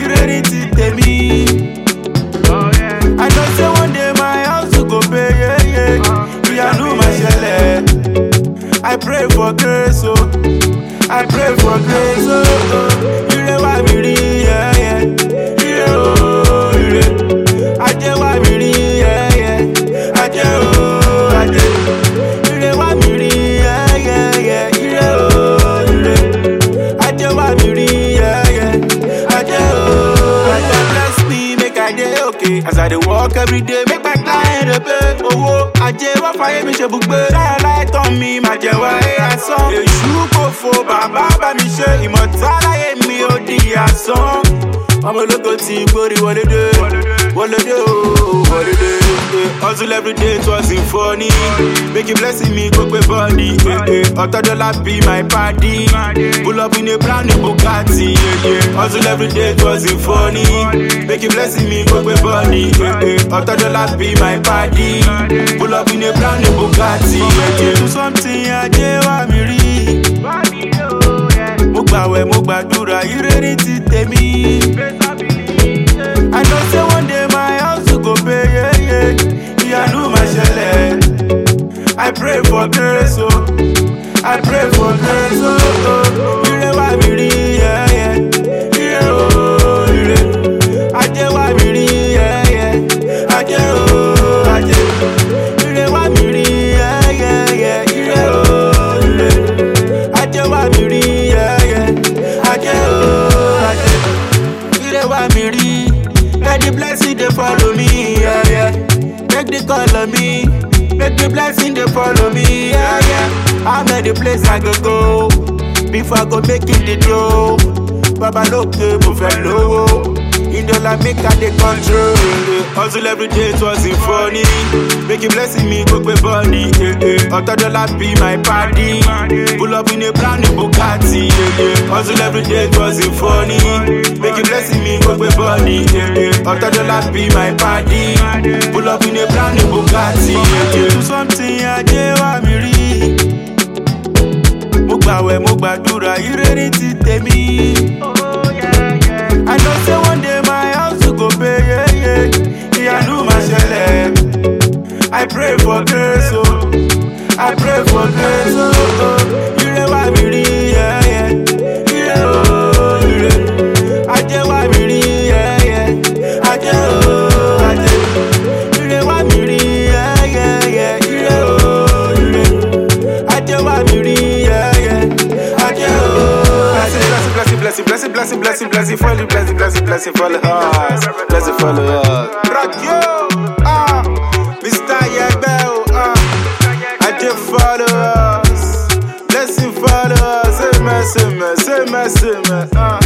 you ready to take me? I know say one day my house will go pay, yeah. I know my shell. I pray for grace, oh. I pray for grace, oh. You know why me read, yeah. You know, you know. I just why me read, yeah. I just, oh, I just. You know why me read, yeah. You know, you know. I just why me read, yeah. I just, oh, I just bless me, make I day okay. As I dey walk every day, make my client a pay. Oh, I just want fire me, she book be. Shine light on me, my jẹ́ wá asán. Èṣù kò fò bàbá bá mi ṣe ìmọ̀tálá èmi ò di asán. Ọmọ ológo ti gbórí wọlé dé ooo wọlé dé. Hustle every day twas in funny. Make you blessing me go pay body. $100 be my party. Pull up in a brand new Bugatti. Hustle every day twas in funny. Make you blessing me go pay body. $100 be my party. Pull up in a brand new Bugatti. Do something ajé wá mi rí. Mo gbàwẹ̀ mo gbàdúrà, you ready to take me? I know say one day my house will go pay, yeah. I know my shell. I pray for grace, oh. I pray for grace, oh. You know why me read, yeah. You know, you know. I just why me read, yeah. I just, oh, I just. You know why me read, yeah. You know, you know. I just why me read, yeah. I just, oh, I just. You know why me read. Let the blessing they follow me, yeah. Make the call on me. Make the blessing they follow me, yeah. I'm at the place I go. Before I go making the dough. Baba look mo fẹ́ lówó. $1 make I dey control. Hustle every day twas in funny. Make you blessing me go pay body. $100 be my party. Pull up in a brand new Bugatti. Hustle every day twas in funny. Make you blessing me go pay body. $100 be my party. Pull up in a brand new Bugatti. Do something ajé wá mi rí. Mo gbàwẹ̀ mo gbàdúrà, you ready to take me? I know say one day my house will go pay, yeah. I know my shell. I pray for grace, oh. I pray for grace, oh. You know why me read, yeah. You know, you know. I just why me read, yeah. I just, oh, I just. You know why me read, yeah. You know, you know. I just why me read, yeah. I just, oh, I just. Blessing, follow, blessing, follow us. Blessing, follow us. Rock yo, Mr. Yagbe, I just follow us. Blessing, follow us. Say me,